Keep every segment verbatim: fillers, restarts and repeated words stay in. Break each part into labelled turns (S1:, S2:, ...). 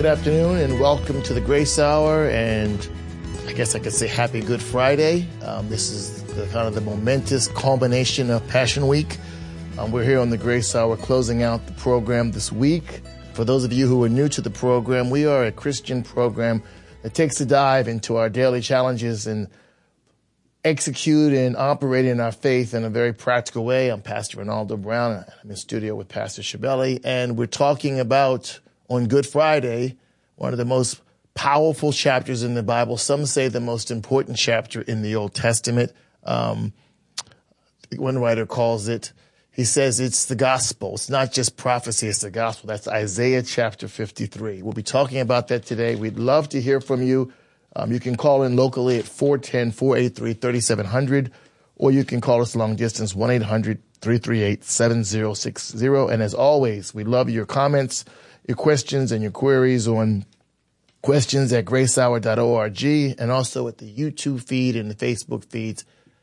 S1: afternoon and welcome to the Grace Hour, and I guess I could say happy Good Friday. Um, this is the kind of the momentous culmination of Passion Week. Um, we're here on the Grace Hour closing out the program this week. For those of you who are new to the program, we are a Christian program that takes a dive into our daily challenges and execute and operate in our faith in a very practical way. I'm Pastor Ronaldo Brown. I'm in studio with Pastor Shabelli, and we're talking about, on Good Friday, one of the most powerful chapters in the Bible. Some say the most important chapter in the Old Testament. Um, one writer calls it, he says it's the gospel. It's not just prophecy, it's the gospel. That's Isaiah chapter fifty-three. We'll be talking about that today. We'd love to hear from you. Um, you can call in locally at four one zero, four eight three, three seven zero zero, or you can call us long distance, one eight hundred, three three eight, seven zero six zero. And as always, we love your comments, your questions, and your queries on questions at grace hour dot org, and also at the YouTube feed and the Facebook feeds.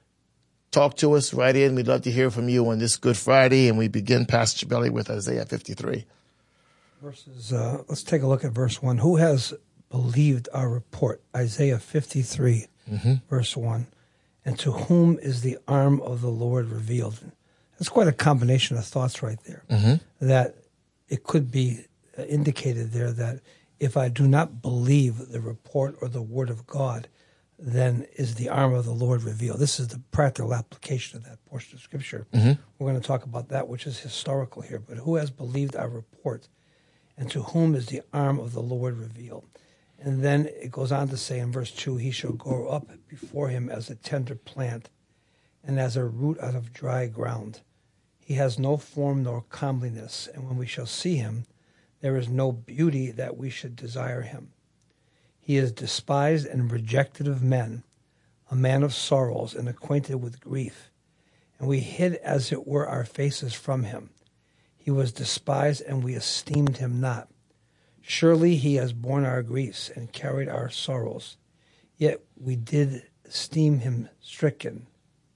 S1: Talk to us, write in. We'd love to hear from you on this Good Friday, and we begin, Pastor Shabelli, with Isaiah fifty-three.
S2: Verses. Uh, let's take a look at verse one. Who has believed our report? Isaiah fifty-three, mm-hmm. verse one. And to whom is the arm of the Lord revealed? That's quite a combination of thoughts right there. Mm-hmm. That it could be indicated there that if I do not believe the report or the word of God, then is the arm of the Lord revealed. This is the practical application of that portion of Scripture. Mm-hmm. We're going to talk about that, which is historical here. But who has believed our report, and to whom is the arm of the Lord revealed? And then it goes on to say in verse two, he shall grow up before him as a tender plant and as a root out of dry ground. He has no form nor comeliness, and when we shall see him, there is no beauty that we should desire him. He is despised and rejected of men, a man of sorrows and acquainted with grief. And we hid as it were our faces from him. He was despised, and we esteemed him not. Surely he has borne our griefs and carried our sorrows. Yet we did esteem him stricken,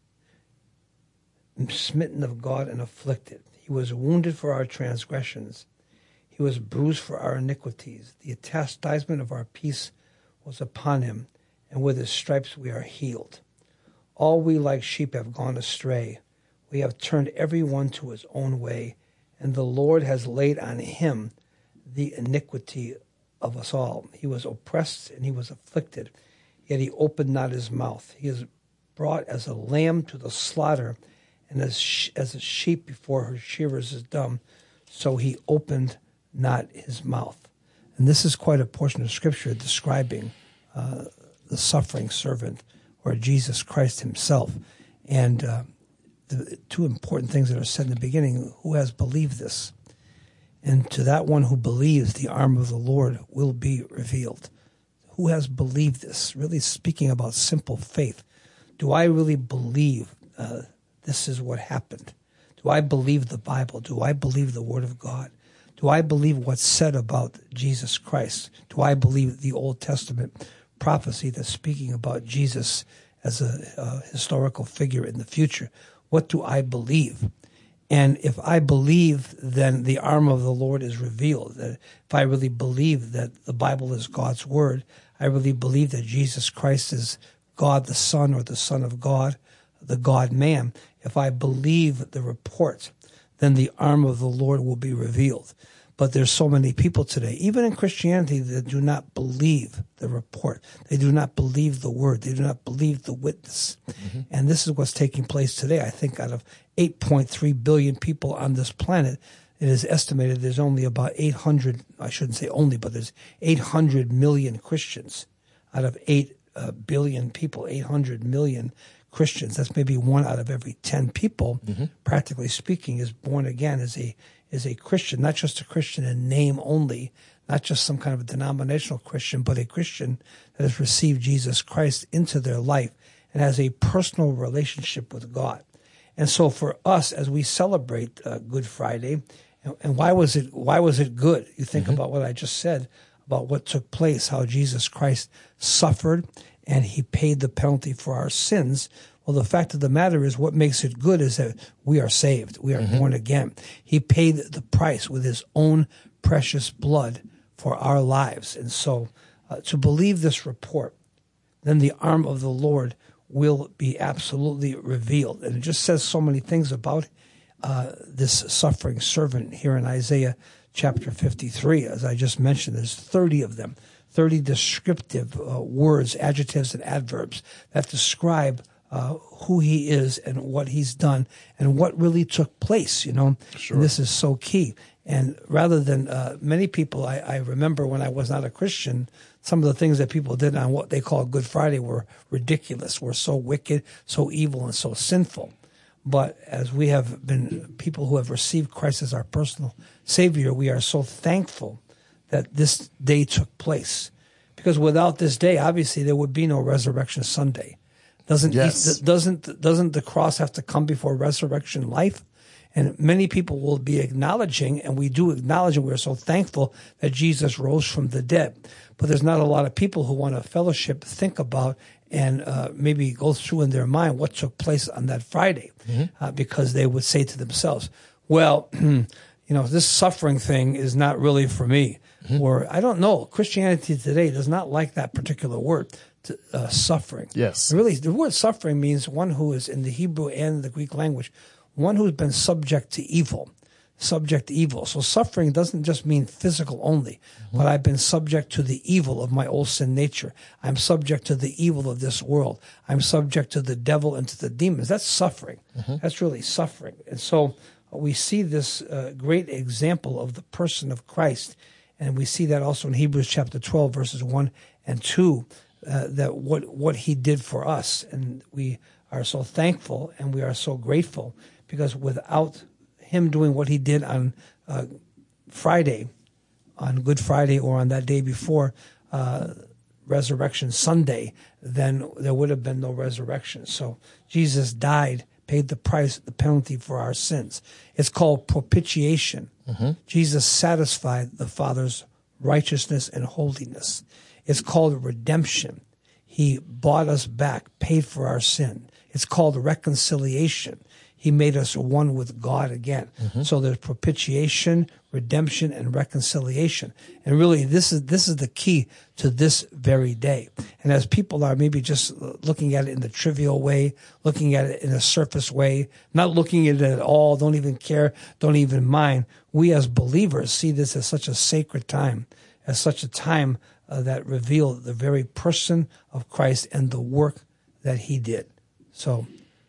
S2: smitten of God and afflicted. He was wounded for our transgressions. He was bruised for our iniquities. The chastisement of our peace was upon him, and with his stripes we are healed. All we like sheep have gone astray. We have turned every one to his own way, and the Lord has laid on him the iniquity of us all. He was oppressed and he was afflicted, yet he opened not his mouth. He is brought as a lamb to the slaughter, and as, sh- as a sheep before her shearers is dumb, so he opened not his mouth. And this is quite a portion of Scripture describing uh, the suffering servant, or Jesus Christ himself. And uh, the two important things that are said in the beginning: who has believed this? And to that one who believes, the arm of the Lord will be revealed. Who has believed this? Really speaking about simple faith. Do I really believe uh, this is what happened? Do I believe the Bible? Do I believe the Word of God? Do I believe what's said about Jesus Christ? Do I believe the Old Testament prophecy that's speaking about Jesus as a, a historical figure in the future? What do I believe? And if I believe, then the arm of the Lord is revealed. That if I really believe that the Bible is God's Word, I really believe that Jesus Christ is God the Son, or the Son of God, the God-man. If I believe the report, then the arm of the Lord will be revealed. But there's so many people today, even in Christianity, that do not believe the report. They do not believe the word. They do not believe the witness. Mm-hmm. And this is what's taking place today. I think out of eight point three billion people on this planet, it is estimated there's only about eight hundred, I shouldn't say only, but there's eight hundred million Christians out of eight uh, billion people, eight hundred million Christians. That's maybe one out of every ten people, mm-hmm. practically speaking, is born again as a is a Christian, not just a Christian in name only, not just some kind of a denominational Christian, but a Christian that has received Jesus Christ into their life and has a personal relationship with God. And so for us, as we celebrate uh, Good Friday, and, and why was it why was it good? You think mm-hmm. about what I just said, about what took place, how Jesus Christ suffered, and he paid the penalty for our sins. Well, the fact of the matter is, what makes it good is that we are saved. We are mm-hmm. born again. He paid the price with his own precious blood for our lives. And so uh, to believe this report, then the arm of the Lord will be absolutely revealed. And it just says so many things about uh, this suffering servant here in Isaiah chapter fifty-three. As I just mentioned, there's thirty of them, thirty descriptive uh, words, adjectives, and adverbs that describe uh, who he is and what he's done and what really took place, you know.
S1: Sure.
S2: And this is so key. And rather than uh, many people, I, I remember when I was not a Christian, some of the things that people did on what they call Good Friday were ridiculous, were so wicked, so evil, and so sinful. But as we have been people who have received Christ as our personal Savior, we are so thankful that this day took place. Because without this day, obviously, there would be no Resurrection Sunday. Doesn't
S1: yes.
S2: doesn't doesn't the cross have to come before resurrection life? And many people will be acknowledging, and we do acknowledge, and we're so thankful that Jesus rose from the dead. But there's not a lot of people who want to fellowship, think about, and uh, maybe go through in their mind what took place on that Friday, mm-hmm. uh, because they would say to themselves, well, you know, this suffering thing is not really for me. Mm-hmm. Or, I don't know, Christianity today does not like that particular word, to, uh, suffering.
S1: Yes.
S2: Really, the word suffering means one who is in the Hebrew and the Greek language, one who's been subject to evil, subject to evil. So suffering doesn't just mean physical only, mm-hmm. but I've been subject to the evil of my old sin nature. I'm subject to the evil of this world. I'm subject to the devil and to the demons. That's suffering. Mm-hmm. That's really suffering. And so we see this uh, great example of the person of Christ, and we see that also in Hebrews chapter twelve, verses one and two, uh, that what, what he did for us. And we are so thankful and we are so grateful, because without him doing what he did on uh, Friday, on Good Friday, or on that day before uh, Resurrection Sunday, then there would have been no resurrection. So Jesus died, paid the price, the penalty for our sins. It's called propitiation. Mm-hmm. Jesus satisfied the Father's righteousness and holiness. It's called redemption. He bought us back, paid for our sin. It's called reconciliation. He made us one with God again. Mm-hmm. So there's propitiation, redemption, and reconciliation. And really, this is this is the key to this very day. And as people are maybe just looking at it in the trivial way, looking at it in a surface way, not looking at it at all, don't even care, don't even mind, we as believers see this as such a sacred time, as such a time uh, that revealed the very person of Christ and the work that he did. So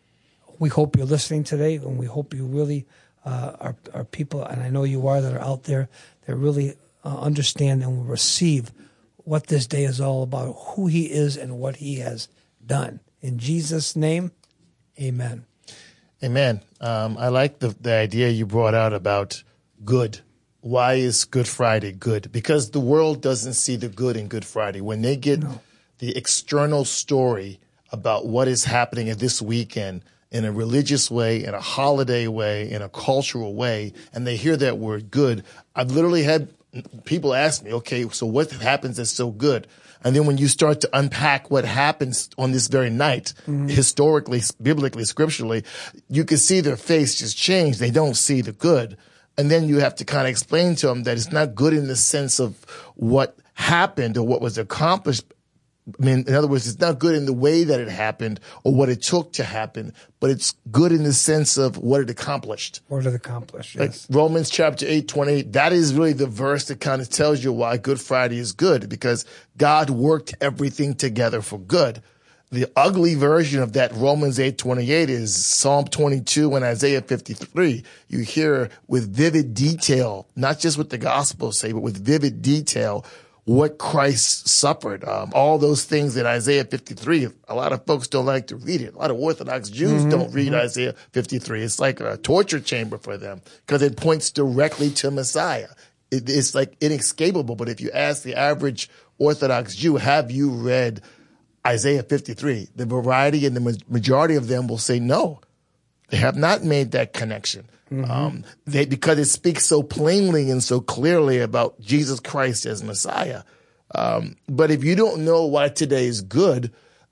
S2: we hope you're listening today, and we hope you really uh, are, are people, and I know you are, that are out there that really uh, understand and will receive what this day is all about, who he is and what he has done. In Jesus' name, amen.
S1: Amen. Um, I like the, the idea you brought out about good. Why is Good Friday good? Because the world doesn't see the good in Good Friday. When they get no. the external story about what is happening at this weekend, in a religious way, in a holiday way, in a cultural way, and they hear that word good, I've literally had people ask me, okay, so what happens that's so good? And then when you start to unpack what happens on this very night, mm-hmm. historically, biblically, scripturally, you can see their face just change. They don't see the good. And then you have to kind of explain to them that it's not good in the sense of what happened or what was accomplished. I mean, in other words, it's not good in the way that it happened or what it took to happen, but it's good in the sense of what it accomplished.
S2: What it accomplished, yes.
S1: Like Romans chapter eight, twenty-eight, that is really the verse that kind of tells you why Good Friday is good, because God worked everything together for good. The ugly version of that Romans eight, twenty-eight is Psalm twenty-two and Isaiah fifty-three. You hear with vivid detail, not just what the Gospels say, but with vivid detail, what Christ suffered. Um, all those things in Isaiah fifty-three, a lot of folks don't like to read it. A lot of Orthodox Jews mm-hmm, don't read mm-hmm. Isaiah fifty-three. It's like a torture chamber for them because it points directly to Messiah. It, it's like inescapable. But if you ask the average Orthodox Jew, have you read Isaiah fifty-three? The variety and the majority of them will say no. They have not made that connection. Mm-hmm. Um, they, because it speaks so plainly and so clearly about Jesus Christ as Messiah. Um, but if you don't know why today is good,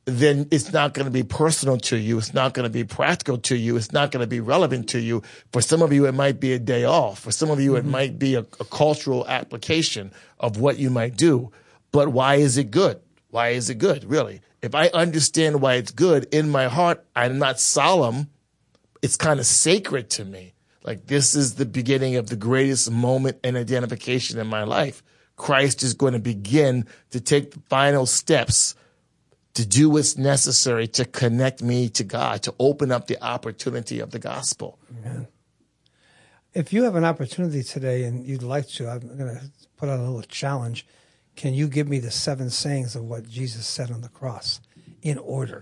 S1: then it's not going to be personal to you. It's not going to be practical to you. It's not going to be relevant to you. For some of you, it might be a day off. For some of you, mm-hmm. it might be a, a cultural application of what you might do. But why is it good? Why is it good, really? If I understand why it's good, in my heart, I'm not solemn. It's kind of sacred to me. Like, this is the beginning of the greatest moment and identification in my life. Christ is going to begin to take the final steps to do what's necessary to connect me to God, to open up the opportunity of the gospel.
S2: Amen. If you have an opportunity today and you'd like to, I'm going to put out a little challenge. Can you give me the seven sayings of what Jesus said on the cross in order?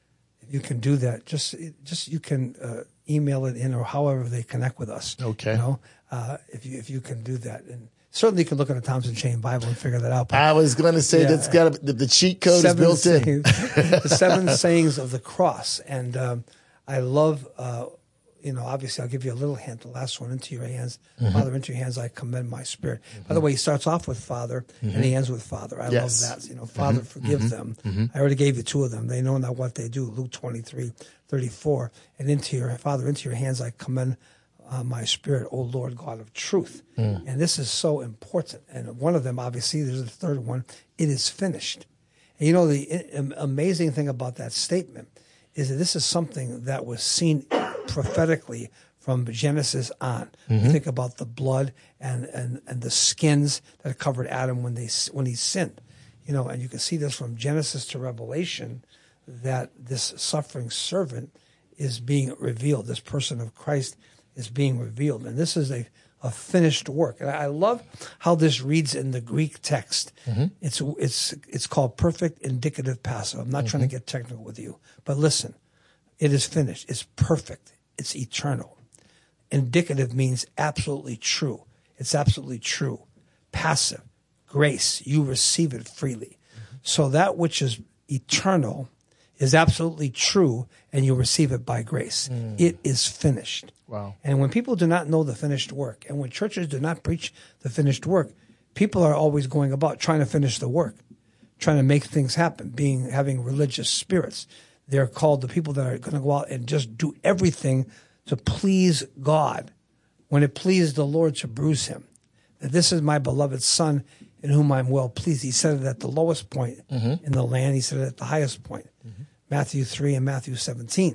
S2: If you can do that, just just you can uh, email it in or however they connect with us.
S1: Okay.
S2: You know, uh, if you if you can do that, and certainly you can look at the Thompson Chain Bible and figure that out. But,
S1: I was going to say yeah, that's got the, the cheat code is built
S2: sayings,
S1: in.
S2: The seven sayings of the cross, and um, I love. Uh, You know, obviously, I'll give you a little hint. The last one, into your hands, mm-hmm. Father, into your hands I commend my spirit. Mm-hmm. By the way, he starts off with Father, mm-hmm. and he ends with Father. I
S1: yes.
S2: love that. You know, Father, mm-hmm. forgive mm-hmm. them. Mm-hmm. I already gave you two of them. They know not what they do. Luke twenty-three thirty-four. And into your, Father, into your hands I commend uh, my spirit, O Lord God of truth. Mm. And this is so important. And one of them, obviously, there's a third one. It is finished. And you know, the uh, amazing thing about that statement is that this is something that was seen prophetically from Genesis on. Mm-hmm. You think about the blood and, and, and the skins that covered Adam when they when he sinned, you know, and you can see this from Genesis to Revelation that this suffering servant is being revealed. This person of Christ is being revealed, and this is a a finished work. And I love how this reads in the Greek text. Mm-hmm. It's it's it's called perfect indicative passive. I'm not mm-hmm. trying to get technical with you, but listen, it is finished. It's perfect. It's eternal. Indicative means absolutely true. It's absolutely true. Passive, grace, you receive it freely. Mm-hmm. So that which is eternal is absolutely true, and you receive it by grace. Mm. It is finished.
S1: Wow.
S2: And when people do not know the finished work, and when churches do not preach the finished work, people are always going about trying to finish the work, trying to make things happen, being having religious spirits. They're called the people that are going to go out and just do everything to please God, when it pleased the Lord to bruise him. That this is my beloved Son in whom I'm well pleased. He said it at the lowest point mm-hmm. in the land. He said it at the highest point. Mm-hmm. Matthew three and Matthew seventeen.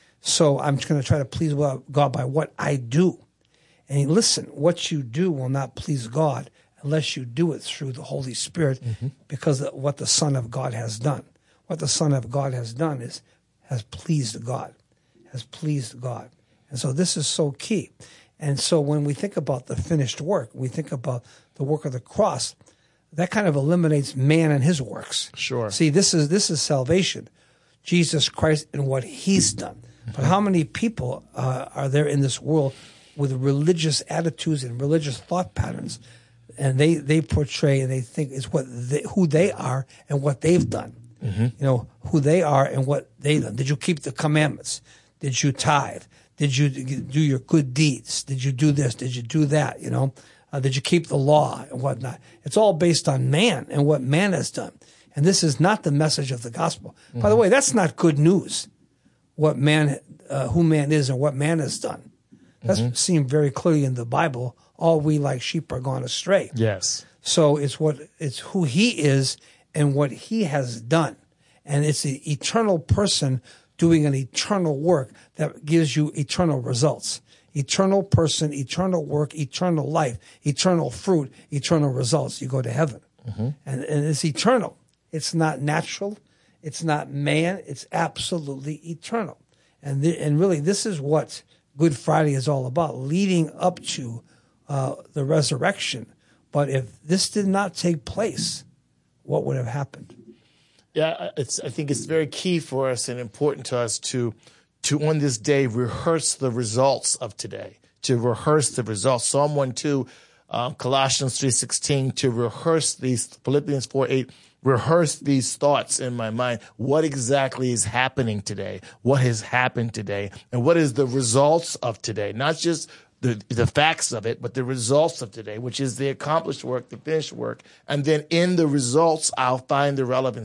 S2: So I'm just going to try to please God by what I do. And listen, what you do will not please God unless you do it through the Holy Spirit, mm-hmm. because of what the Son of God has done. What the Son of God has done is has pleased God, has pleased God. And so this is so key. And so when we think about the finished work, we think about the work of the cross, that kind of eliminates man and his works.
S1: Sure.
S2: See, this is this is salvation, Jesus Christ and what he's done. But how many people uh, are there in this world with religious attitudes and religious thought patterns, and they, they portray and they think it's what they, who they are and what they've done. Mm-hmm. You know, who they are and what they've done. Did you keep the commandments? Did you tithe? Did you do your good deeds? Did you do this? Did you do that? You know, uh, did you keep the law and whatnot? It's all based on man and what man has done. And this is not the message of the gospel. Mm-hmm. By the way, that's not good news. What man, uh, who man is and what man has done. That's mm-hmm. seen very clearly in the Bible. All we like sheep are gone astray.
S1: Yes.
S2: So it's what it's who he is and what he has done. And it's the eternal person doing an eternal work that gives you eternal results. Eternal person, eternal work, eternal life, eternal fruit, eternal results. You go to heaven. Mm-hmm. And, and it's eternal. It's not natural. It's not man. It's absolutely eternal. And the, and really, this is what Good Friday is all about, leading up to uh, the resurrection. But if this did not take place, what would have happened?
S1: Yeah, it's, I think it's very key for us and important to us to, to on this day, rehearse the results of today, to rehearse the results. Psalm one two, um, Colossians three sixteen, to rehearse these, Philippians four eight, rehearse these thoughts in my mind. What exactly is happening today? What has happened today? And what is the results of today? Not just the, the facts of it, but the results of today, which is the accomplished work, the finished work. And then in the results, I'll find the relevancy.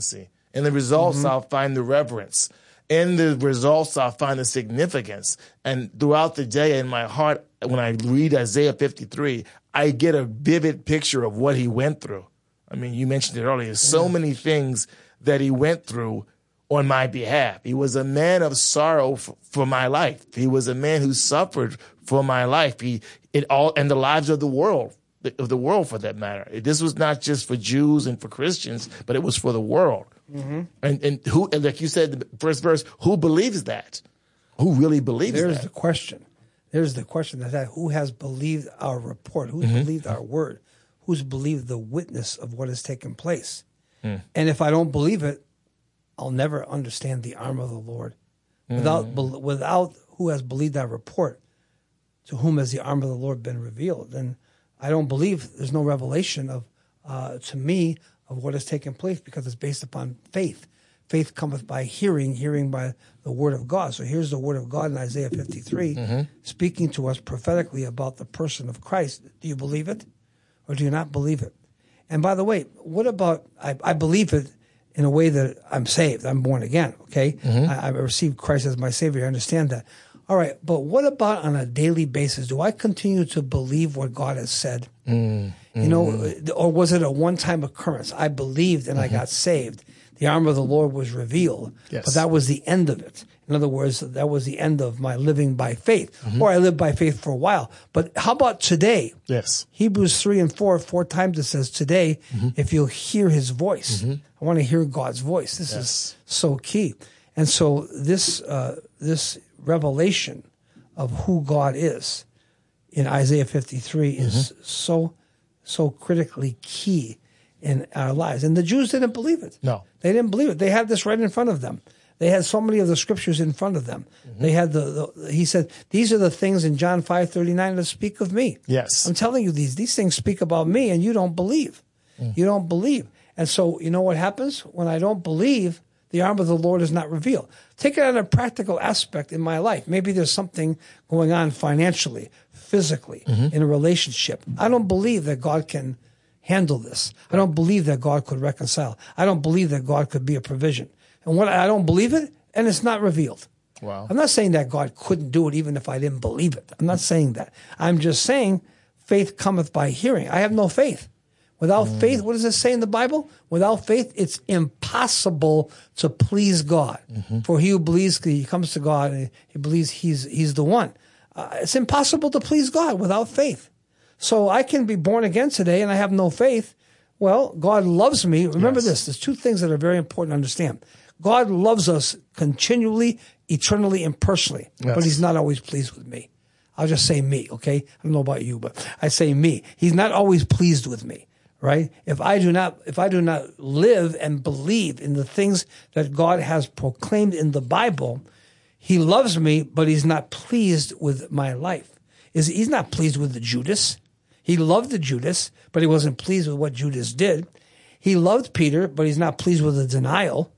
S1: In the results,
S2: Mm-hmm.
S1: I'll find the reverence. In the results, I'll find the significance. And throughout the day in my heart, when I read Isaiah fifty-three, I get a vivid picture of what he went through. I mean, you mentioned it earlier. So
S2: Yeah.
S1: many things that he went through on my behalf. He was a man of sorrow for, for my life. He was a man who suffered for my life. He, it all, and the lives of the world, of the world for that matter. This was not just for Jews and for Christians, but it was for the world. Mm-hmm. And, and who, and like you said, the first verse, who believes that? Who really believes
S2: There's
S1: that?
S2: the question. There's the question that, that who has believed our report? Who's
S1: Mm-hmm.
S2: believed our word? Who's believed the witness of what has taken place?
S1: Mm.
S2: And if I don't believe it, I'll never understand the arm of the Lord. Without
S1: Mm.
S2: without who has believed our report, to whom has the arm of the Lord been revealed? And I don't believe there's no revelation of uh, to me of what has taken place because it's based upon faith. Faith cometh by hearing, hearing by the word of God. So here's the word of God in Isaiah fifty-three,
S1: Mm-hmm.
S2: speaking to us prophetically about the person of Christ. Do you believe it or do you not believe it? And by the way, what about, I, I believe it in a way that I'm saved. I'm born again, okay?
S1: Mm-hmm.
S2: I, I received Christ as my Savior. I understand that. All right, but what about on a daily basis? Do I continue to believe what God has said?
S1: Mm-hmm.
S2: You know, or was it a one-time occurrence? I believed and mm-hmm. I got saved. The arm of the Lord was revealed,
S1: yes.
S2: but that was the end of it. In other words, that was the end of my living by faith, mm-hmm. or I lived by faith for a while. But how about today?
S1: Yes.
S2: Hebrews three and four, four times it says today, mm-hmm. if you'll hear his voice. Mm-hmm. I want to hear God's voice. This yes. is so key. And so this uh, this revelation of who God is in Isaiah fifty-three mm-hmm. is so, so critically key in our lives. And the Jews didn't believe it.
S1: No.
S2: They didn't believe it. They had this right in front of them. They had so many of the scriptures in front of them. Mm-hmm. They had the, the, he said, these are the things in John five thirty-nine that speak of me.
S1: Yes.
S2: I'm telling you these, these things speak about me and you don't believe. Mm. You don't believe. And so, you know what happens? When I don't believe, the arm of the Lord is not revealed. Take it on a practical aspect in my life. Maybe there's something going on financially, physically, mm-hmm. in a relationship. I don't believe that God can handle this. I don't believe that God could reconcile. I don't believe that God could be a provision. And what I don't believe it, and it's not revealed.
S1: Wow.
S2: I'm not saying that God couldn't do it even if I didn't believe it. I'm not saying that. I'm just saying faith cometh by hearing. I have no faith. Without mm. faith, what does it say in the Bible? Without faith, it's impossible to please God. Mm-hmm. For he who believes, he comes to God and he believes he's he's the one. Uh, it's impossible to please God without faith. So I can be born again today and I have no faith. Well, God loves me. Remember yes. this. There's two things that are very important to understand. God loves us continually, eternally, and personally, yes. but he's not always pleased with me. I'll just say me, okay? I don't know about you, but I say me. He's not always pleased with me, right? If I do not, if I do not live and believe in the things that God has proclaimed in the Bible, he loves me, but he's not pleased with my life. Is he's not pleased with the Judas. He loved the Judas, but he wasn't pleased with what Judas did. He loved Peter, but he's not pleased with the denial.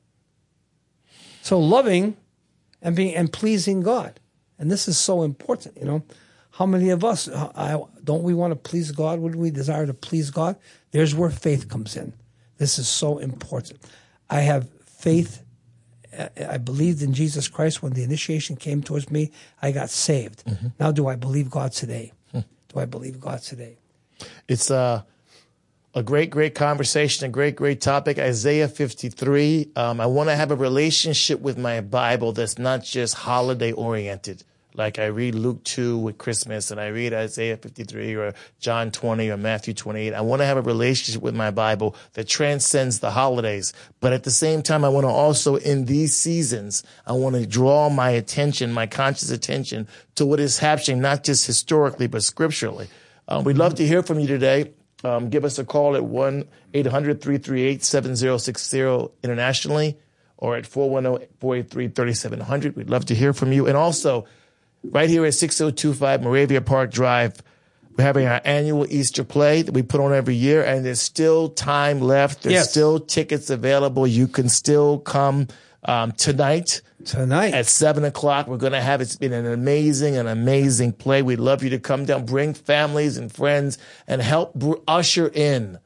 S2: So loving and being and pleasing God. And this is so important, you know. How many of us, I, don't we want to please God? Wouldn't we desire to please God? There's where faith comes in. This is so important. I have faith. I believed in Jesus Christ when the initiation came towards me. I got saved. Mm-hmm. Now do I believe God today? Hmm. Do I believe God today?
S1: It's uh, a great, great conversation, a great, great topic. Isaiah fifty-three. Um, I want to have a relationship with my Bible that's not just holiday oriented. Like I read Luke two with Christmas and I read Isaiah fifty-three or John twenty or Matthew twenty-eight. I want to have a relationship with my Bible that transcends the holidays. But at the same time, I want to also, in these seasons, I want to draw my attention, my conscious attention to what is happening, not just historically, but scripturally. Um, we'd love to hear from you today. Um, give us a call at one eight hundred three three eight seven zero six zero internationally or at four one zero four eight three three seven zero zero. We'd love to hear from you. And also, right here at six oh two five Moravia Park Drive, we're having our annual Easter play that we put on every year, and there's still time left. There's yes. still tickets available. You can still come um, tonight.
S2: Tonight.
S1: At seven o'clock. We're going to have, it's been an amazing, an amazing play. We'd love you to come down, bring families and friends, and help br- usher in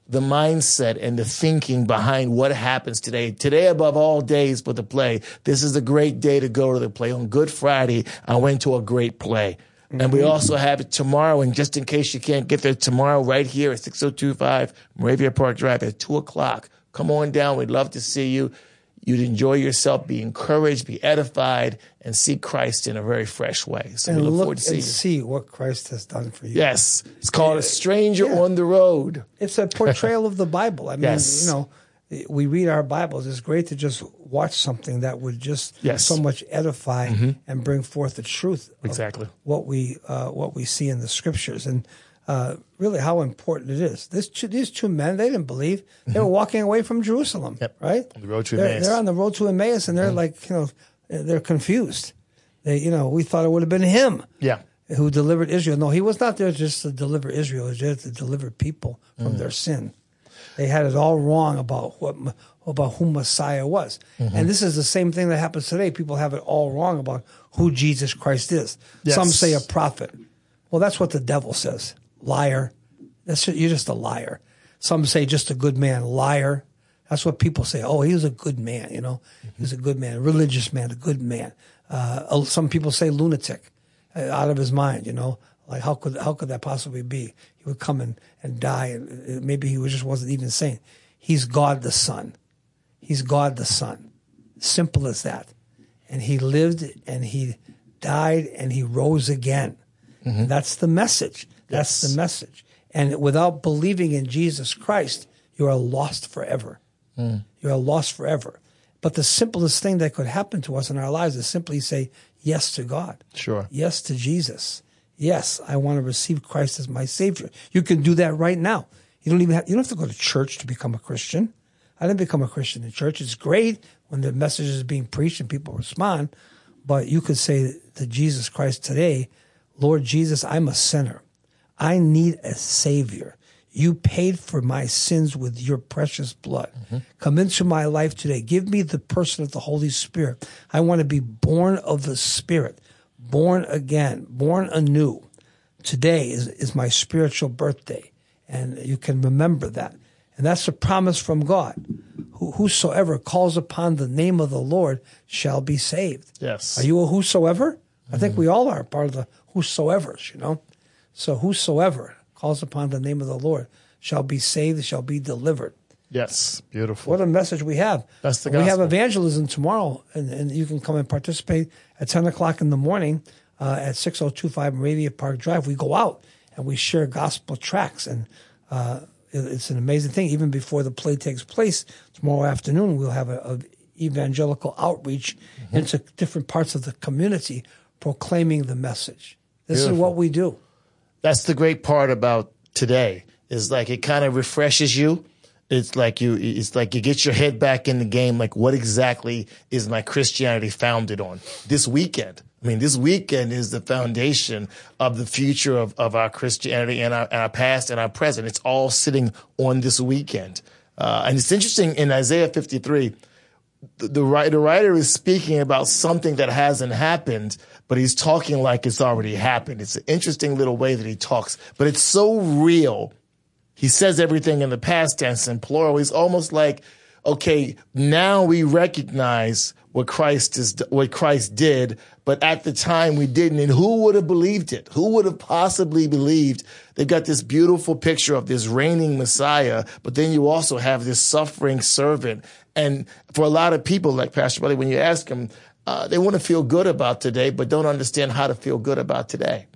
S1: the mindset and the thinking behind what happens today. Today, above all days for the play, this is a great day to go to the play. On Good Friday, I went to a great play. Mm-hmm. And we also have it tomorrow, and just in case you can't get there tomorrow, right here at six oh two five Moravia Park Drive at two o'clock. Come on down. We'd love to see you. You'd enjoy yourself, be encouraged, be edified, and see Christ in a very fresh way. So
S2: and
S1: we look
S2: look
S1: forward to seeing
S2: and
S1: you.
S2: see what Christ has done for you.
S1: Yes. It's called A Stranger yeah. on the Road.
S2: It's a portrayal of the Bible. I mean,
S1: yes.
S2: you know, we read our Bibles. It's great to just watch something that would just
S1: yes.
S2: so much edify mm-hmm. and bring forth the truth of
S1: exactly.
S2: what we uh, what we see in the Scriptures. And uh, really how important it is. This two, these two men, they didn't believe. They were walking away from Jerusalem,
S1: yep.
S2: right?
S1: On the road to
S2: they're,
S1: Emmaus.
S2: They're on the road to Emmaus, and they're mm-hmm. like, you know, they're confused. They, you know, we thought it would have been him
S1: yeah.
S2: who delivered Israel. No, he was not there just to deliver Israel. He was there to deliver people from mm. their sin. They had it all wrong about what about who Messiah was. Mm-hmm. And this is the same thing that happens today. People have it all wrong about who Jesus Christ is. Yes. Some say a prophet. Well, that's what the devil says. Liar. That's you're just a liar. Some say just a good man. Liar. That's what people say. Oh, he was a good man, you know. Mm-hmm. He was a good man, a religious man, a good man. Uh, some people say lunatic, uh, out of his mind, you know. Like how could how could that possibly be? He would come and, and die, and maybe he was just wasn't even sane. He's God the Son. He's God the Son. Simple as that. And he lived and he died and he rose again. Mm-hmm. That's the message. That's yes. the message. And without believing in Jesus Christ, you are lost forever. Mm. You are lost forever. But the simplest thing that could happen to us in our lives is simply say yes to God.
S1: Sure.
S2: Yes to Jesus. Yes, I want to receive Christ as my Savior. You can do that right now. You don't even have, you don't have to go to church to become a Christian. I didn't become a Christian in church. It's great when the message is being preached and people respond. But you could say to Jesus Christ today, Lord Jesus, I'm a sinner. I need a Savior. You paid for my sins with your precious blood. Mm-hmm. Come into my life today. Give me the person of the Holy Spirit. I want to be born of the Spirit, born again, born anew. Today is, is my spiritual birthday, and you can remember that. And that's a promise from God. Who, whosoever calls upon the name of the Lord shall be saved.
S1: Yes.
S2: Are you a whosoever? Mm-hmm. I think we all are part of the whosoevers, you know. So whosoever calls upon the name of the Lord shall be saved, shall be delivered.
S1: Yes, beautiful.
S2: What a message we have.
S1: That's the gospel.
S2: We have evangelism tomorrow, and, and you can come and participate at ten o'clock in the morning uh, at six oh two five Moravia Park Drive. We go out and we share gospel tracts, and uh, it, it's an amazing thing. Even before the play takes place tomorrow afternoon, we'll have an evangelical outreach mm-hmm. into different parts of the community proclaiming the message. This Beautiful. Is what we do.
S1: That's the great part about today is like it kind of refreshes you. It's like you, it's like you get your head back in the game. Like what exactly is my Christianity founded on this weekend? I mean, this weekend is the foundation of the future of, of our Christianity and our, and our past and our present. It's all sitting on this weekend. Uh, and it's interesting in Isaiah fifty-three, the, the, writer, the writer is speaking about something that hasn't happened, but he's talking like it's already happened. It's an interesting little way that he talks, but it's so real. He says everything in the past tense and plural. He's almost like, okay, now we recognize what Christ is, what Christ did, but at the time we didn't. And who would have believed it? Who would have possibly believed? They've got this beautiful picture of this reigning Messiah, but then you also have this suffering servant. And for a lot of people, like Pastor Buddy, when you ask them, uh, they want to feel good about today, but don't understand how to feel good about today.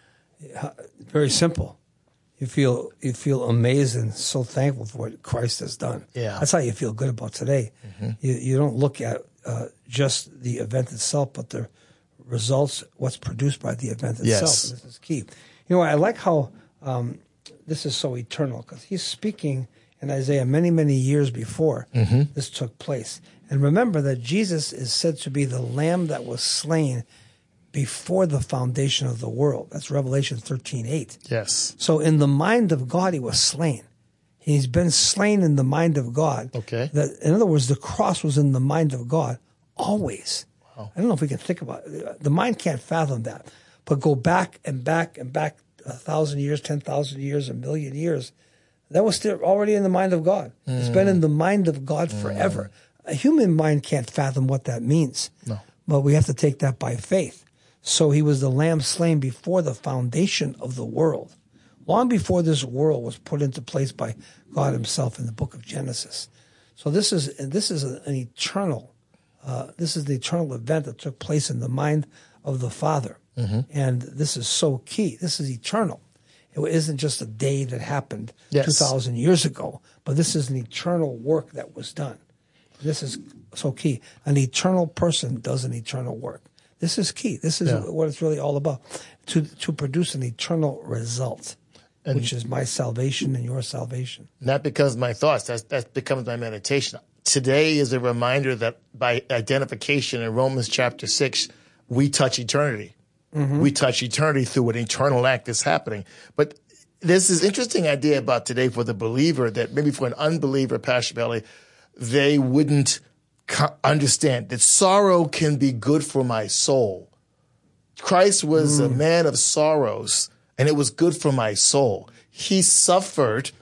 S2: Yeah, very simple. You feel you feel amazed and so thankful for what Christ has done.
S1: Yeah,
S2: that's how you feel good about today. Mm-hmm. You you don't look at uh, just the event itself, but the results, what's produced by the event itself.
S1: Yes.
S2: This is key. You know, I like how um, this is so eternal because he's speaking in Isaiah many many years before mm-hmm. this took place. And remember that Jesus is said to be the Lamb that was slain before the foundation of the world. That's Revelation thirteen eight.
S1: Yes.
S2: So in the mind of God, he was slain. He's been slain in the mind of God.
S1: Okay.
S2: That, in other words, the cross was in the mind of God always. Wow. I don't know if we can think about it. The mind can't fathom that. But go back and back and back a thousand years, ten thousand years, a million years. That was still already in the mind of God. Mm. It's been in the mind of God forever. Mm. A human mind can't fathom what that means.
S1: No.
S2: But we have to take that by faith. So he was the lamb slain before the foundation of the world, long before this world was put into place by God himself in the book of Genesis. So this is this is an eternal, uh, this is the eternal event that took place in the mind of the Father. Mm-hmm. And this is so key. This is eternal. It isn't just a day that happened yes. two thousand years ago, but this is an eternal work that was done. This is so key. An eternal person does an eternal work. This is key. This is yeah. what it's really all about, to to produce an eternal result, and which is my salvation and your salvation.
S1: Not because my thoughts. That's, that becomes my meditation. Today is a reminder that by identification in Romans chapter six, we touch eternity. Mm-hmm. We touch eternity through an eternal act that's happening. But there's this interesting idea about today for the believer that maybe for an unbeliever, Pastor Belly, they wouldn't co- understand that sorrow can be good for my soul. Christ was mm. a man of sorrows, and it was good for my soul. He suffered,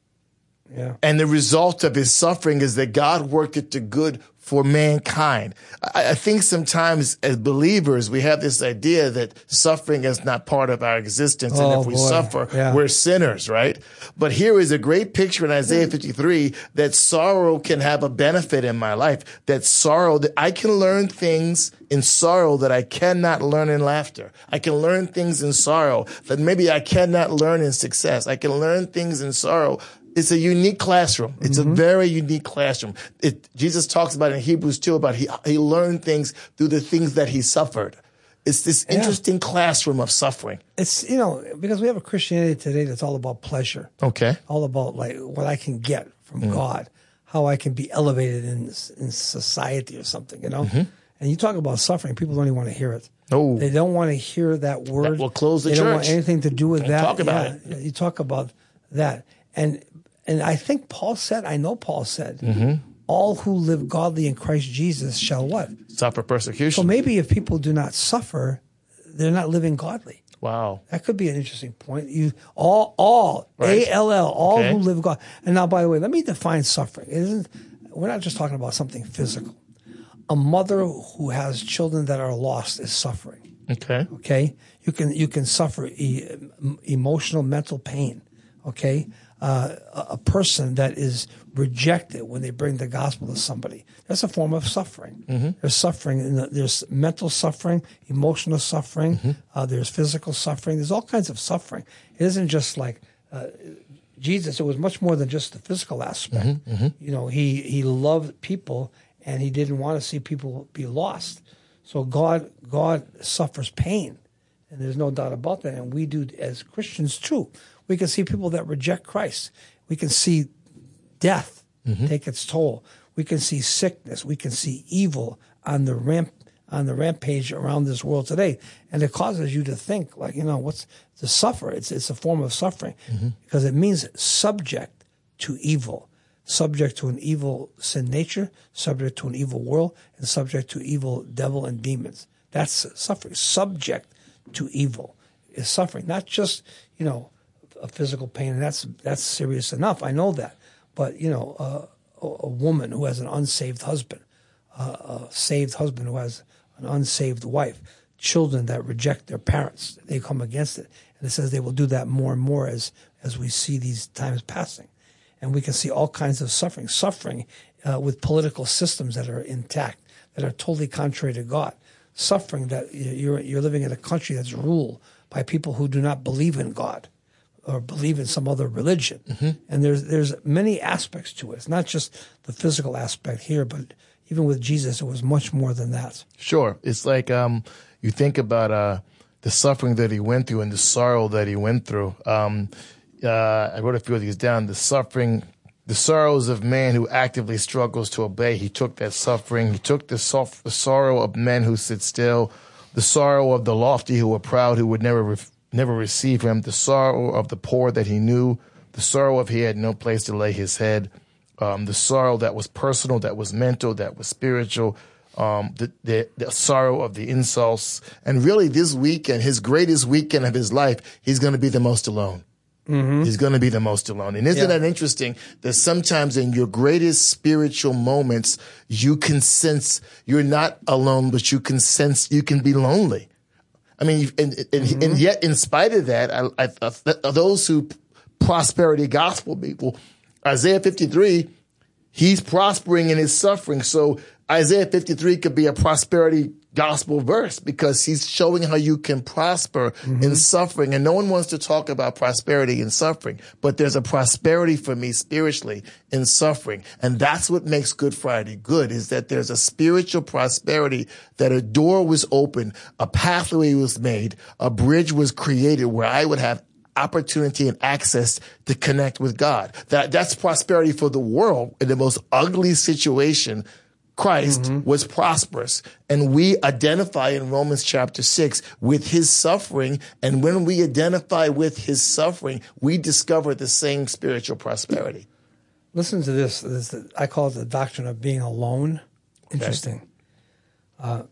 S2: yeah.
S1: and the result of his suffering is that God worked it to good for mankind. I, I think sometimes as believers, we have this idea that suffering is not part of our existence.
S2: Oh,
S1: and if we
S2: boy.
S1: suffer,
S2: yeah.
S1: we're sinners, right? But here is a great picture in Isaiah fifty-three that sorrow can have a benefit in my life, that sorrow, that I can learn things in sorrow that I cannot learn in laughter. I can learn things in sorrow that maybe I cannot learn in success. I can learn things in sorrow. It's a unique classroom. It's mm-hmm. a very unique classroom. It, Jesus talks about it in Hebrews two about he, he learned things through the things that he suffered. It's this yeah. interesting classroom of suffering.
S2: It's, you know, because we have a Christianity today that's all about pleasure.
S1: Okay.
S2: All about like what I can get from mm. God, how I can be elevated in in society or something, you know? Mm-hmm. And you talk about suffering, people don't even want to hear it.
S1: No.
S2: They don't want to hear that word.
S1: That will close the
S2: they
S1: church.
S2: They don't want anything to do with
S1: don't
S2: that.
S1: Talk about
S2: yeah,
S1: it.
S2: You talk about that. And And I think Paul said, I know Paul said, mm-hmm. all who live godly in Christ Jesus shall what?
S1: Suffer persecution.
S2: So maybe if people do not suffer, they're not living godly.
S1: Wow.
S2: That could be an interesting point. You all, all,
S1: right.
S2: A L L, all
S1: okay.
S2: who live God. And now, by the way, let me define suffering. It isn't, we're not just talking about something physical. A mother who has children that are lost is suffering.
S1: Okay.
S2: Okay? You can, you can suffer e- emotional, mental pain. Okay? Uh, a person that is rejected when they bring the gospel to somebody. That's a form of suffering. Mm-hmm. There's suffering. In the, there's mental suffering, emotional suffering. Mm-hmm. Uh, there's physical suffering. There's all kinds of suffering. It isn't just like uh, Jesus. It was much more than just the physical aspect. Mm-hmm. Mm-hmm. You know, he he loved people and he didn't want to see people be lost. So God God suffers pain, and there's no doubt about that. And we do as Christians too. We can see people that reject Christ. We can see death mm-hmm. take its toll. We can see sickness. We can see evil on the ramp on the rampage around this world today, and it causes you to think, like, you know, what's to suffer? It's it's a form of suffering mm-hmm. because it means subject to evil, subject to an evil sin nature, subject to an evil world, and subject to evil devil and demons. That's suffering. Subject to evil is suffering, not just, you know, a physical pain, and that's that's serious enough. I know that, but you know, uh, a, a woman who has an unsaved husband, uh, a saved husband who has an unsaved wife, children that reject their parents, they come against it, and it says they will do that more and more as as we see these times passing, and we can see all kinds of suffering, suffering uh, with political systems that are intact, that are totally contrary to God, suffering that you're you're living in a country that's ruled by people who do not believe in God or believe in some other religion. Mm-hmm. And there's there's many aspects to it. It's not just the physical aspect here, but even with Jesus, it was much more than that.
S1: Sure. It's like um, you think about uh, the suffering that he went through and the sorrow that he went through. Um, uh, I wrote a few of these down. The suffering, the sorrows of man who actively struggles to obey. He took that suffering. He took the, soft, the sorrow of men who sit still, the sorrow of the lofty who were proud, who would never re- never receive him, the sorrow of the poor that he knew, the sorrow of he had no place to lay his head, um, the sorrow that was personal, that was mental, that was spiritual, um, the, the, the sorrow of the insults. And really this weekend, his greatest weekend of his life, he's going to be the most alone.
S2: Mm-hmm.
S1: He's going to be the most alone. And isn't
S2: Yeah.
S1: that interesting that sometimes in your greatest spiritual moments, you can sense you're not alone, but you can sense you can be lonely. I mean, and, and,
S2: Mm-hmm.
S1: and yet in spite of that, I, I, I, those who prosperity gospel people, Isaiah fifty-three, he's prospering in his suffering. So Isaiah fifty-three could be a prosperity gospel verse because he's showing how you can prosper mm-hmm. in suffering. And no one wants to talk about prosperity in suffering, but there's a prosperity for me spiritually in suffering. And that's what makes Good Friday good, is that there's a spiritual prosperity, that a door was opened, a pathway was made, a bridge was created where I would have opportunity and access to connect with God. That that's prosperity for the world. In the most ugly situation, Christ mm-hmm. was prosperous. And we identify in Romans chapter six with his suffering. And when we identify with his suffering, we discover the same spiritual prosperity.
S2: Listen to this. this is, I call it the doctrine of being alone. Interesting. Okay. Uh,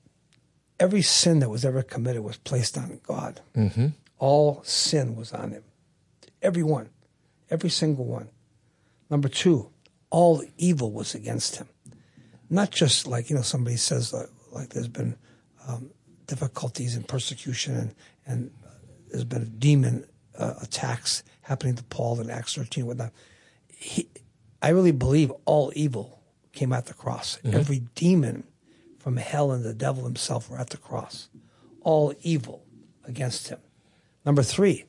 S2: every sin that was ever committed was placed on God.
S1: Mm-hmm.
S2: All sin was on him. Every one. Every single one. Number two, all evil was against him. Not just like, you know, somebody says uh, like there's been um, difficulties and persecution and, and uh, there's been demon uh, attacks happening to Paul in Acts thirteen and whatnot. He, I really believe all evil came at the cross. Mm-hmm. Every demon from hell and the devil himself were at the cross. All evil against him. Number three,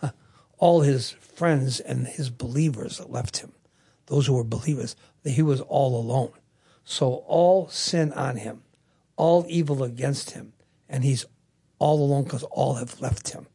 S2: all his friends and his believers that left him, those who were believers, he was all alone. So all sin on him, all evil against him, and he's all alone because all have left him.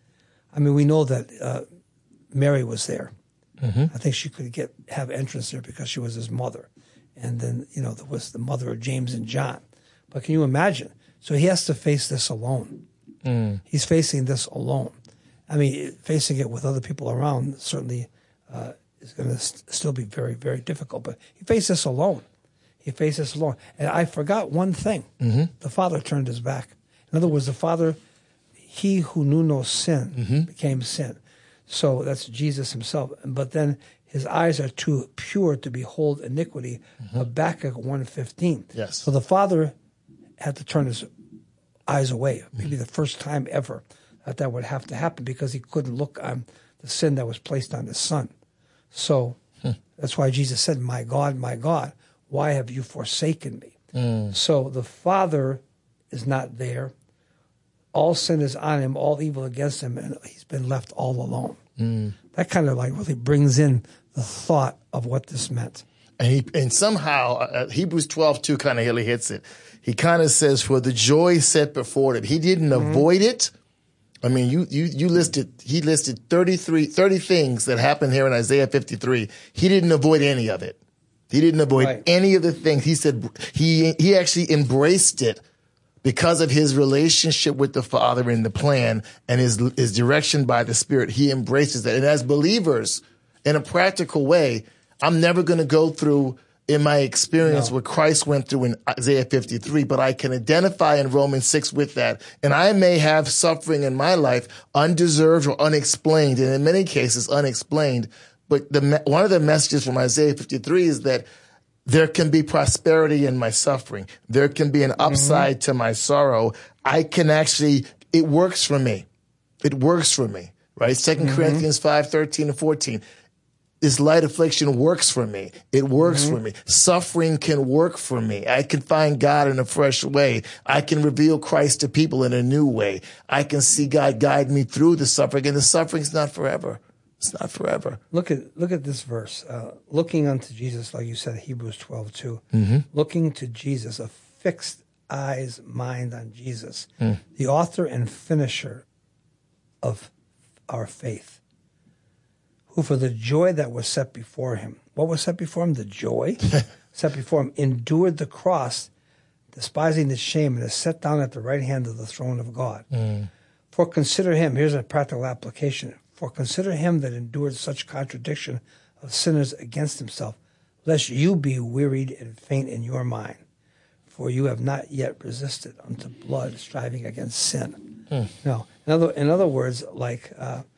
S2: I mean, we know that uh, Mary was there.
S1: Mm-hmm.
S2: I think she could get have entrance there because she was his mother. And then, you know, there was the mother of James and John. But can you imagine? So he has to face this alone.
S1: Mm.
S2: He's facing this alone. I mean, facing it with other people around certainly uh, is going to st- still be very, very difficult. But he faced this alone. He faced this alone. And I forgot one thing.
S1: Mm-hmm.
S2: The Father turned his back. In other words, the Father, he who knew no sin
S1: mm-hmm.
S2: became sin. So that's Jesus himself. But then his eyes are too pure to behold iniquity. Mm-hmm. Habakkuk one fifteen.
S1: Yes.
S2: So the Father had to turn his eyes away, maybe the first time ever that that would have to happen because he couldn't look on the sin that was placed on his Son. So hmm. that's why Jesus said, my God, my God, why have you forsaken me?
S1: Mm.
S2: So the Father is not there. All sin is on him, all evil against him, and he's been left all alone.
S1: Mm.
S2: That kind of like really brings in the thought of what this meant.
S1: And he, and somehow uh, Hebrews twelve two kind of really hits it. He kind of says, for the joy set before him. He didn't mm-hmm. avoid it. I mean, you, you, you listed, he listed thirty-three, thirty things that happened here in Isaiah fifty-three. He didn't avoid any of it. He didn't avoid
S2: right.
S1: any of the things. He said he, he actually embraced it because of his relationship with the Father and the plan and his, his direction by the Spirit. He embraces that. And as believers, in a practical way, I'm never going to go through in my experience
S2: no.
S1: what Christ went through in Isaiah fifty-three, but I can identify in Romans six with that. And I may have suffering in my life, undeserved or unexplained, and in many cases unexplained. But the, one of the messages from Isaiah fifty-three is that there can be prosperity in my suffering. There can be an upside mm-hmm. to my sorrow. I can actually, it works for me. It works for me, right? Second mm-hmm. Corinthians five, thirteen and fourteen. This light affliction works for me. It works mm-hmm. for me. Suffering can work for me. I can find God in a fresh way. I can reveal Christ to people in a new way. I can see God guide me through the suffering, and the suffering's not forever. It's not forever.
S2: Look at look at this verse. Uh, looking unto Jesus, like you said, Hebrews twelve two.
S1: Mm-hmm.
S2: Looking to Jesus, a fixed eyes, mind on Jesus,
S1: mm.
S2: the author and finisher of our faith, who for the joy that was set before him, what was set before him? The joy set before him, endured the cross, despising the shame, and is set down at the right hand of the throne of God.
S1: Mm.
S2: For consider him, here's a practical application, for consider him that endured such contradiction of sinners against himself, lest you be wearied and faint in your mind, for you have not yet resisted unto blood, striving against sin.
S1: Mm.
S2: No, in other, in other words, like... Uh,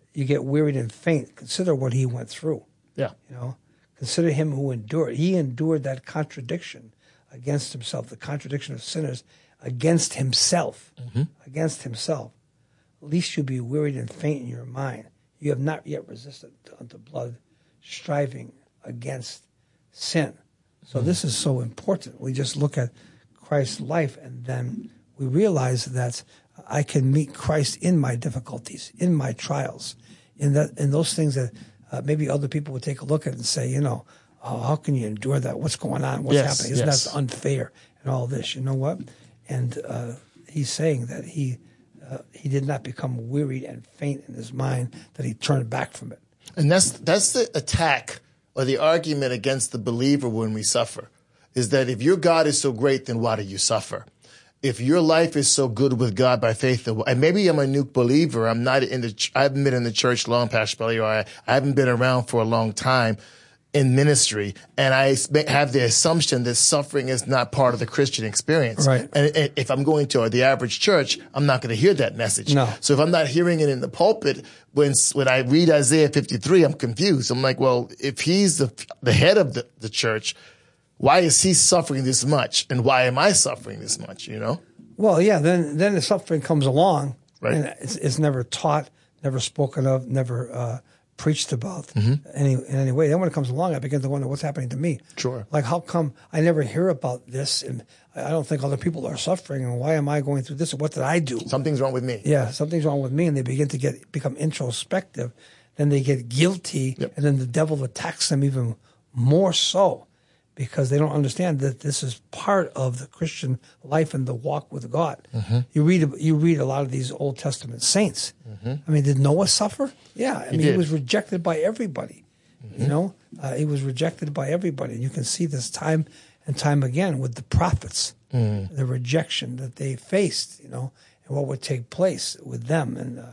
S2: you get wearied and faint, consider what he went through.
S1: Yeah.
S2: You know, consider him who endured. He endured that contradiction against himself, the contradiction of sinners against himself, mm-hmm. against himself. At least you be wearied and faint in your mind. You have not yet resisted unto blood, striving against sin. So mm-hmm. this is so important. We just look at Christ's life, and then we realize that I can meet Christ in my difficulties, in my trials, in that, in those things that uh, maybe other people would take a look at and say, you know, oh, how can you endure that? What's going on? What's
S1: yes,
S2: happening? Isn't
S1: yes.
S2: that unfair and all this? You know what? And uh, he's saying that he uh, he did not become wearied and faint in his mind, that he turned back from it.
S1: And that's that's the attack or the argument against the believer when we suffer, is that if your God is so great, then why do you suffer? If your life is so good with God by faith, and maybe I'm a new believer, I'm not in the, I haven't been in the church long, Pastor Belly, or I, I haven't been around for a long time in ministry, and I have the assumption that suffering is not part of the Christian experience.
S2: Right.
S1: And if I'm going to the average church, I'm not going to hear that message.
S2: No.
S1: So if I'm not hearing it in the pulpit, when when I read Isaiah fifty-three, I'm confused. I'm like, well, if he's the the head of the, the church, why is he suffering this much? And why am I suffering this much, you know?
S2: Well, yeah, then then the suffering comes along,
S1: right.
S2: and it's, it's never taught, never spoken of, never uh, preached about mm-hmm. any, in any way. Then when it comes along, I begin to wonder what's happening to me.
S1: Sure.
S2: Like, how come I never hear about this, and I don't think other people are suffering, and why am I going through this, and what did I do?
S1: Something's wrong with me.
S2: Yeah, something's wrong with me, and they begin to get become introspective. Then they get guilty,
S1: yep.
S2: and then the devil attacks them even more so, because they don't understand that this is part of the Christian life and the walk with God. Mm-hmm. You read you read a lot of these Old Testament saints. Mm-hmm. I mean, did Noah suffer? Yeah, I
S1: he
S2: mean,
S1: did.
S2: he was rejected by everybody.
S1: Mm-hmm.
S2: You know, uh, he was rejected by everybody. And you can see this time and time again with the prophets, mm. the rejection that they faced, you know, and what would take place with them. And uh,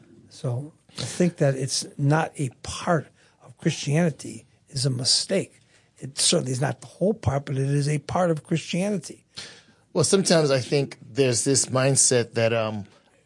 S2: so I think that it's not a part of Christianity is a mistake. It certainly is not the whole part, but it is a part of Christianity.
S1: Well, sometimes I think there's this mindset that um,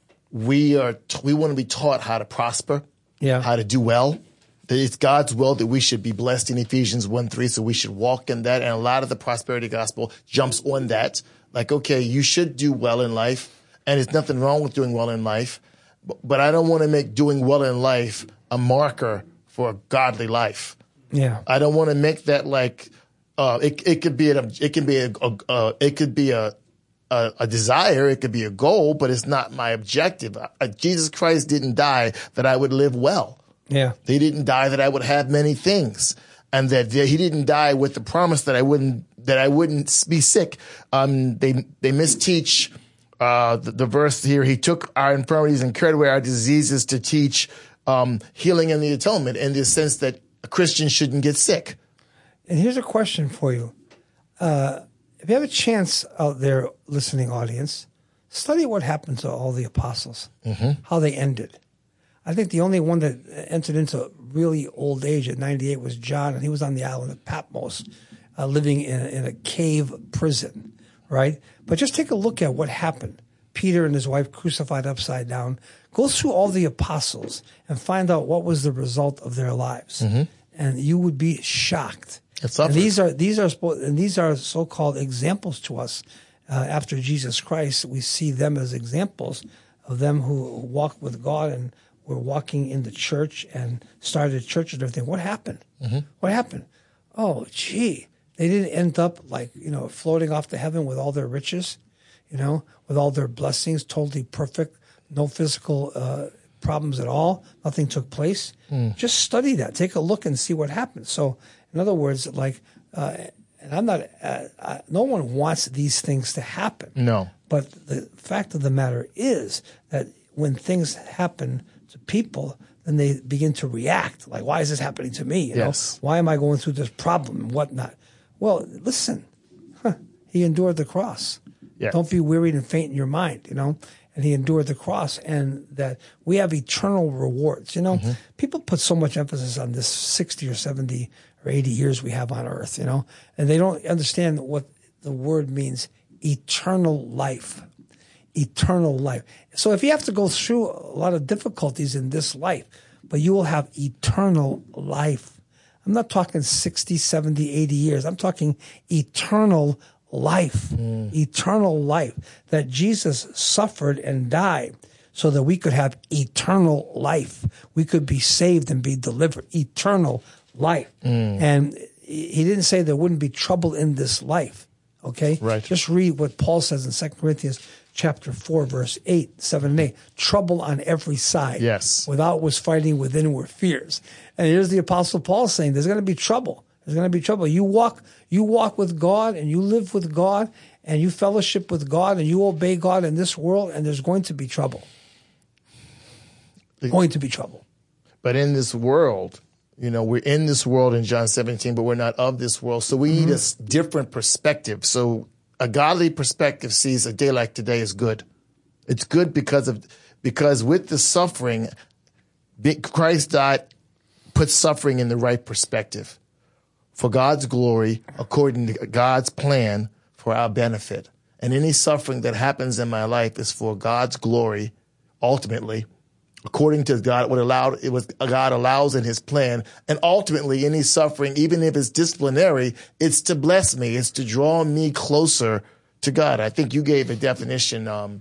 S1: we are t- we want to be taught how to prosper,
S2: yeah.
S1: how to do well. That it's God's will that we should be blessed in Ephesians one three, so we should walk in that. And a lot of the prosperity gospel jumps on that. Like, okay, you should do well in life, and there's nothing wrong with doing well in life, but, but I don't want to make doing well in life a marker for a godly life.
S2: Yeah,
S1: I don't want to make that like uh, it. It could be a. It can be a. a, a it could be a, a. A desire. It could be a goal, but it's not my objective. I, Jesus Christ didn't die that I would live well.
S2: Yeah,
S1: He didn't die that I would have many things, and that He didn't die with the promise that I wouldn't that I wouldn't be sick. Um, they they misteach uh, the, the verse here. He took our infirmities and carried away our diseases to teach um, healing and the atonement, in the sense that a Christian shouldn't get sick.
S2: And here's a question for you. Uh, if you have a chance out there, listening audience, study what happened to all the apostles, mm-hmm. how they ended. I think the only one that entered into really old age at ninety-eight was John, and he was on the island of Patmos, uh, living in a, in a cave prison, right? But just take a look at what happened. Peter and his wife crucified upside down. Go through all the apostles and find out what was the result of their lives, mm-hmm. and you would be shocked. And these are these are and these are so-called examples to us. Uh, after Jesus Christ, we see them as examples of them who walked with God and were walking in the church and started a church and everything. What happened? Mm-hmm. What happened? Oh, gee, they didn't end up like you know floating off to heaven with all their riches, you know, with all their blessings, totally perfect. No physical uh, problems at all. Nothing took place. Mm. Just study that. Take a look and see what happened. So, in other words, like, uh, and I'm not, uh, uh, no one wants these things to happen.
S1: No.
S2: But the fact of the matter is that when things happen to people, then they begin to react. Like, why is this happening to me? You
S1: yes.
S2: know, why am I going through this problem and whatnot? Well, listen, huh, he endured the cross.
S1: Yes.
S2: Don't be wearied and faint in your mind, you know. And he endured the cross, and that we have eternal rewards. You know, mm-hmm. people put so much emphasis on this sixty or seventy or eighty years we have on earth, you know, and they don't understand what the word means, eternal life. Eternal life. So if you have to go through a lot of difficulties in this life, but you will have eternal life. I'm not talking sixty, seventy, eighty years. I'm talking eternal life, mm. eternal life, that Jesus suffered and died so that we could have eternal life. We could be saved and be delivered, eternal life. Mm. And he didn't say there wouldn't be trouble in this life, okay?
S1: Right.
S2: Just read what Paul says in Second Corinthians chapter four, verse eight, seven, and eight. Trouble on every side.
S1: Yes.
S2: Without was fighting, within were fears. And here's the Apostle Paul saying there's going to be trouble. There's going to be trouble. You walk, you walk with God and you live with God and you fellowship with God and you obey God in this world, and there's going to be trouble. Going to be trouble.
S1: But in this world, you know, we're in this world in John seventeen, but we're not of this world. So we mm-hmm. need a different perspective. So a godly perspective sees a day like today as good. It's good because of because with the suffering, Christ died, put suffering in the right perspective for God's glory, according to God's plan for our benefit. And any suffering that happens in my life is for God's glory, ultimately, according to God, what allowed it was God allows in His plan, and ultimately any suffering, even if it's disciplinary, it's to bless me, it's to draw me closer to God. I think you gave a definition. Um,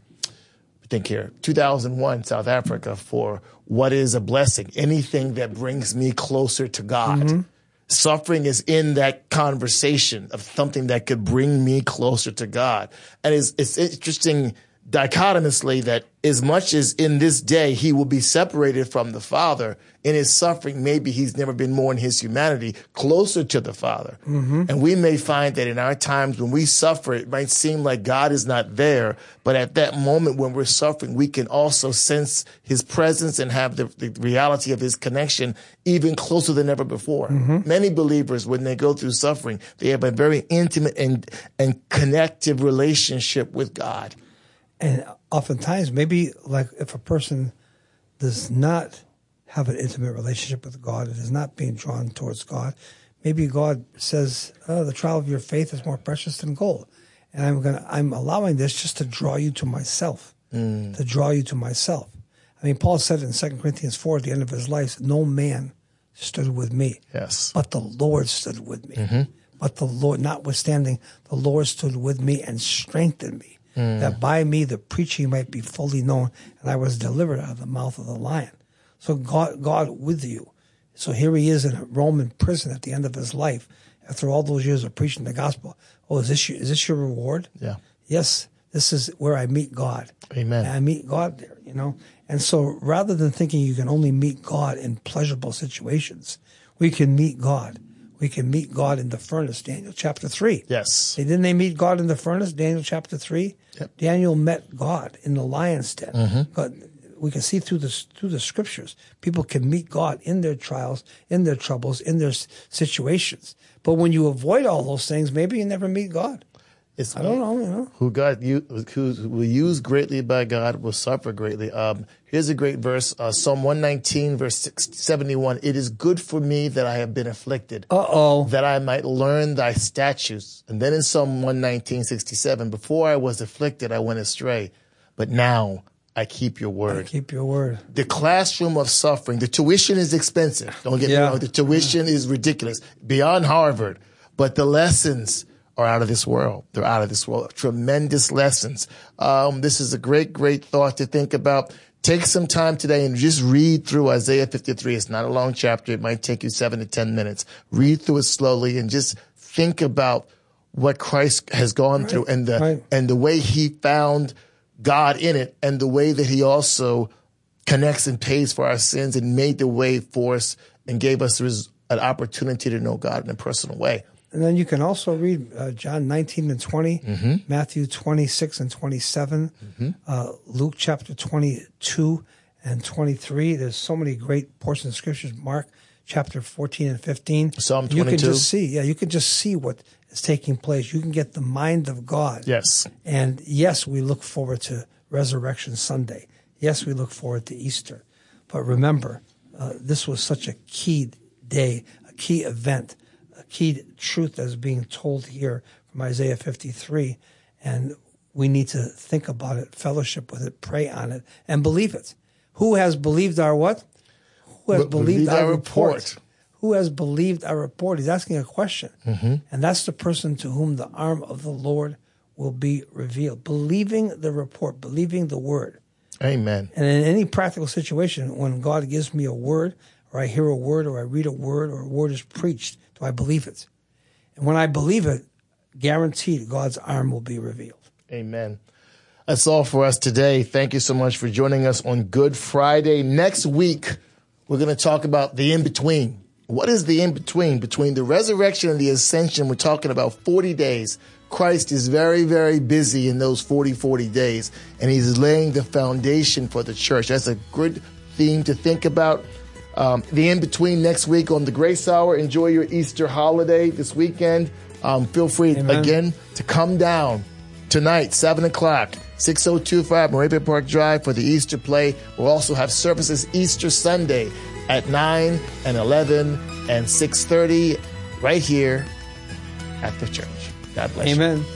S1: I think here, two thousand one, South Africa, for what is a blessing. Anything that brings me closer to God. Mm-hmm. Suffering is in that conversation of something that could bring me closer to God, and it's, it's interesting. Dichotomously, that as much as in this day he will be separated from the Father, in his suffering, maybe he's never been more in his humanity closer to the Father. Mm-hmm. And we may find that in our times when we suffer, it might seem like God is not there, but at that moment when we're suffering, we can also sense his presence and have the, the reality of his connection even closer than ever before. Mm-hmm. Many believers, when they go through suffering, they have a very intimate and, and connective relationship with God.
S2: And oftentimes, maybe like if a person does not have an intimate relationship with God and is not being drawn towards God, maybe God says, oh, the trial of your faith is more precious than gold. And I'm gonna, I'm allowing this just to draw you to myself, mm. to draw you to myself. I mean, Paul said in Second Corinthians four at the end of his life, no man stood with me,
S1: yes,
S2: but the Lord stood with me. Mm-hmm. But the Lord, notwithstanding, the Lord stood with me and strengthened me. Mm. That by me the preaching might be fully known, and I was delivered out of the mouth of the lion. So God, God with you. So here he is in a Roman prison at the end of his life, after all those years of preaching the gospel. Oh, is this your, is this your reward?
S1: Yeah.
S2: Yes, this is where I meet God.
S1: Amen.
S2: And I meet God there, you know. And so rather than thinking you can only meet God in pleasurable situations, we can meet God. We can meet God in the furnace, Daniel chapter three.
S1: Yes.
S2: Didn't they meet God in the furnace, Daniel chapter three?
S1: Yep.
S2: Daniel met God in the lion's den.
S1: Mm-hmm.
S2: God, we can see through the, through the scriptures, people can meet God in their trials, in their troubles, in their situations. But when you avoid all those things, maybe you never meet God.
S1: It's
S2: I don't know, you know.
S1: Who God who will use greatly by God will suffer greatly. Um, here's a great verse, uh, Psalm one nineteen, verse seventy-one. It is good for me that I have been afflicted,
S2: Uh-oh.
S1: that I might learn thy statutes. And then in Psalm one nineteen, sixty-seven, before I was afflicted, I went astray, but now I keep your word.
S2: I keep your word.
S1: The classroom of suffering, the tuition is expensive. Don't get
S2: yeah.
S1: me wrong. The tuition yeah. is ridiculous, beyond Harvard, but the lessons are out of this world. They're out of this world. Tremendous lessons. Um, this is a great, great thought to think about. Take some time today and just read through Isaiah fifty-three. It's not a long chapter. It might take you seven to ten minutes. Read through it slowly and just think about what Christ has gone right. through and the, right. and the way he found God in it, and the way that he also connects and pays for our sins and made the way for us and gave us an opportunity to know God in a personal way.
S2: And then you can also read uh, John nineteen and twenty, mm-hmm. Matthew twenty-six and twenty-seven, mm-hmm. uh, Luke chapter twenty-two and twenty-three. There's so many great portions of scriptures. Mark chapter fourteen and fifteen.
S1: Psalm twenty-two.
S2: You can just see, yeah, you can just see what is taking place. You can get the mind of God.
S1: Yes.
S2: And yes, we look forward to Resurrection Sunday. Yes, we look forward to Easter. But remember, uh, this was such a key day, a key event, a key truth that is being told here from Isaiah fifty-three. And we need to think about it, fellowship with it, pray on it, and believe it. Who has believed our what? Who has
S1: Be-
S2: believed,
S1: believed
S2: our
S1: our
S2: report?
S1: report?
S2: Who has believed our report? He's asking a question.
S1: Mm-hmm.
S2: And that's the person to whom the arm of the Lord will be revealed. Believing the report, believing the word.
S1: Amen.
S2: And in any practical situation, when God gives me a word, or I hear a word, or I read a word, or a word is preached, do I believe it? And when I believe it, guaranteed God's arm will be revealed.
S1: Amen. That's all for us today. Thank you so much for joining us on Good Friday. Next week, we're going to talk about the in-between. What is the in-between? Between the resurrection and the ascension, we're talking about forty days. Christ is very, very busy in those forty, forty days, and he's laying the foundation for the church. That's a good theme to think about. Um, the in-between next week on the Grace Hour. Enjoy your Easter holiday this weekend. Um, feel free,
S2: Amen.
S1: again, to come down tonight, seven o'clock, six oh two five Moravian Park Drive for the Easter play. We'll also have services Easter Sunday at nine and eleven and six thirty right here at the church. God bless you.
S2: Amen.